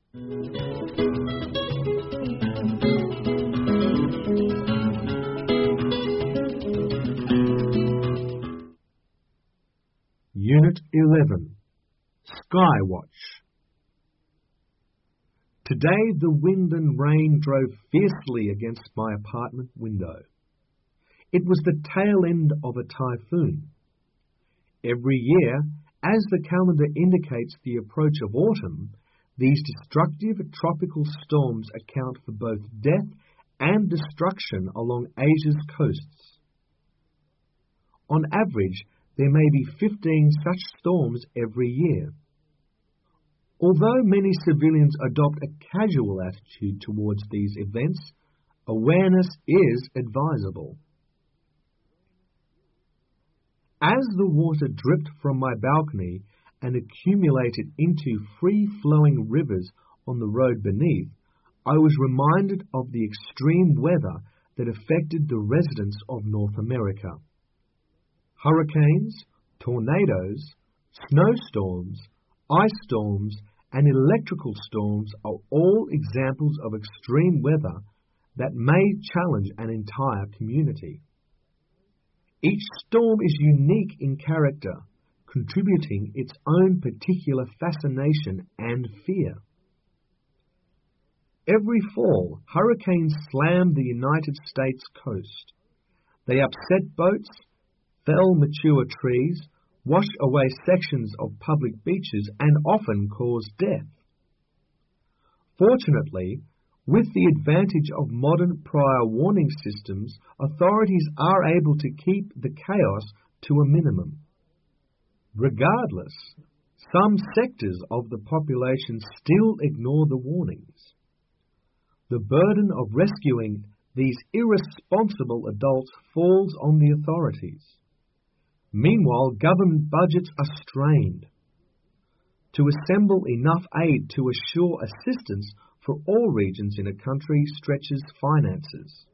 Unit 11. Skywatch. Today the wind and rain drove fiercely against my apartment window. It was the tail end of a typhoon. Every year, as the calendar indicates the approach of autumn, these destructive tropical storms account for both death and destruction along Asia's coasts. On average, there may be 15 such storms every year. Although many civilians adopt a casual attitude towards these events, awareness is advisable. As the water dripped from my balcony and accumulated into free-flowing rivers on the road beneath, I was reminded of the extreme weather that affected the residents of North America. Hurricanes, tornadoes, snowstorms, ice storms, and electrical storms are all examples of extreme weather that may challenge an entire community. Each storm is unique in character, contributing its own particular fascination and fear. Every fall, hurricanes slam the United States coast. They upset boats, fell mature trees, wash away sections of public beaches, and often cause death. Fortunately, with the advantage of modern prior warning systems, authorities are able to keep the chaos to a minimum. Regardless, some sectors of the population still ignore the warnings. The burden of rescuing these irresponsible adults falls on the authorities. Meanwhile, government budgets are strained. To assemble enough aid to assure assistance for all regions in a country stretches finances.